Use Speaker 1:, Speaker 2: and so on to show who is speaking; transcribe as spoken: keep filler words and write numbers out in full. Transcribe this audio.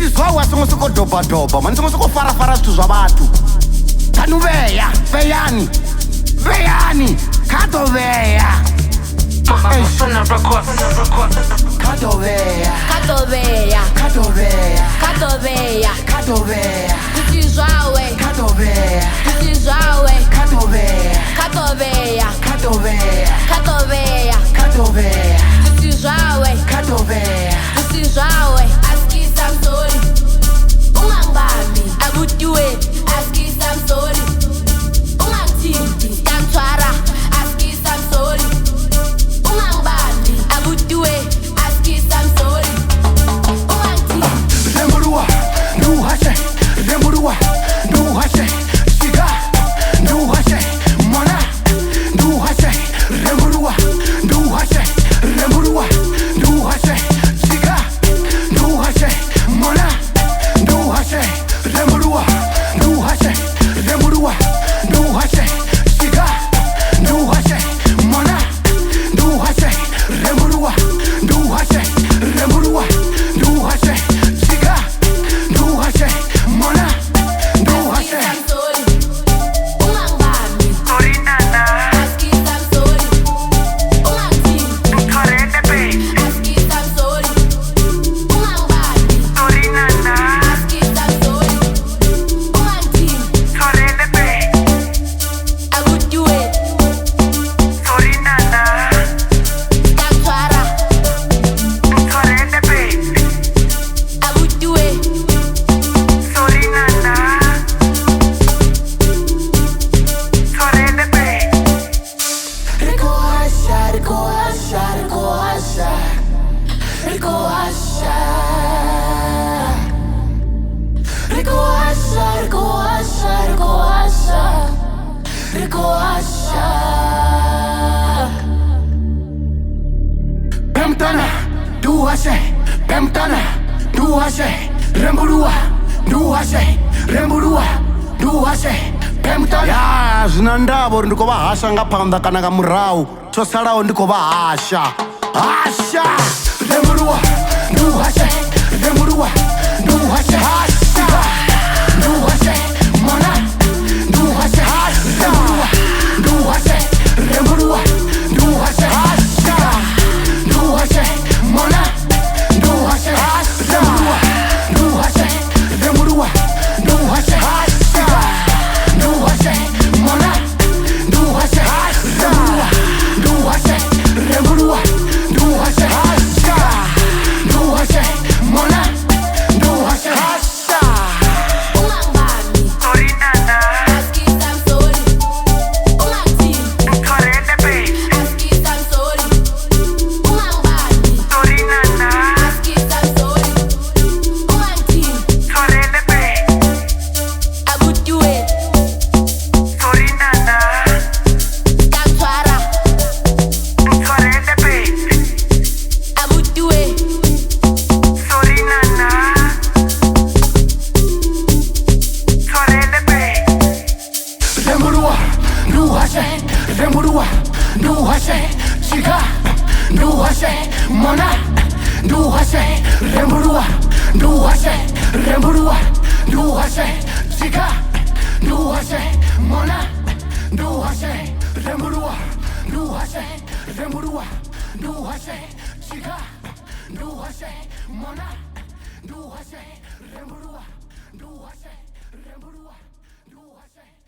Speaker 1: ndizwawa songo soko doba doba mani songo soko fara fara zwithu zwa vhathu kanu veya veyani veyani kado veya kado veya
Speaker 2: kado veya
Speaker 1: kado veya
Speaker 2: kado veya
Speaker 1: kado veya
Speaker 2: ndizwawe
Speaker 1: kado veya
Speaker 2: ndizwawe
Speaker 1: kado veya
Speaker 2: kado veya
Speaker 1: kado veya
Speaker 2: kado veya
Speaker 1: kado veya
Speaker 2: ndizwawe
Speaker 1: kado veya
Speaker 2: ndizwawe askisa msoli ungangibambi akutiwe askisa msoli ungangithinti tamthwara askisa msoli ungangibambi akutiwe askisa msoli ungangithinti
Speaker 1: Remurua nduhashe remurua nduhashe shiga nduhashe mona nduhashe remurua nduhashe remurua nduhashe shiga nduhashe mona nduhashe remurua nduhashe remurua nduhashe shiga nduhashe mona nduhashe remurua nduhashe remurua nduhashe shiga nduhashe mona nduhashe
Speaker 2: msoli ungangibambi askisa msoli ungangithinti askisa msoli ungangibambi askisa msoli ungangithinti akutiwe tamthwara akutiwe
Speaker 1: Rikohasha, rikohasha, rikohasha, rikohasha, rikohasha, rikohasha, rikohasha, rikohasha. Pemtana, duhashe, pemtana, duhashe, remburua, duhashe, remburua, duhashe, pemtana. Ya, zvina ndavo uri ndiko vahasha nga panda kana nga murau cho salawo ndiko vahasha hasha remburua, duhashe, remburua, duhashe, hasha duhashe, mona duhashe, remburua, duhashe, remburua, duhashe, hasha duhashe, mona duhashe, remburua, duhashe, remburua, duhashe, hasha duhashe, mona duhashe, remburua, duhashe, remburua, duhashe, hasha duhashe, mona duhashe, hasha.
Speaker 2: ungangibambi askisa msoli ungangithinti askisa msoli ungangibambi askisa msoli ungangithinti akutiwe tamthwara akutiwe
Speaker 1: Remurua, nduhashe, remurua, nduhashe, shiga, nduhashe, mona, nduhashe, remurua, nduhashe, remurua, nduhashe, shiga, nduhashe, mona, nduhashe, remurua, nduhashe, remurua, nduhashe, shiga, nduhashe, mona, nduhashe, remurua, nduhashe, remurua, nduhashe.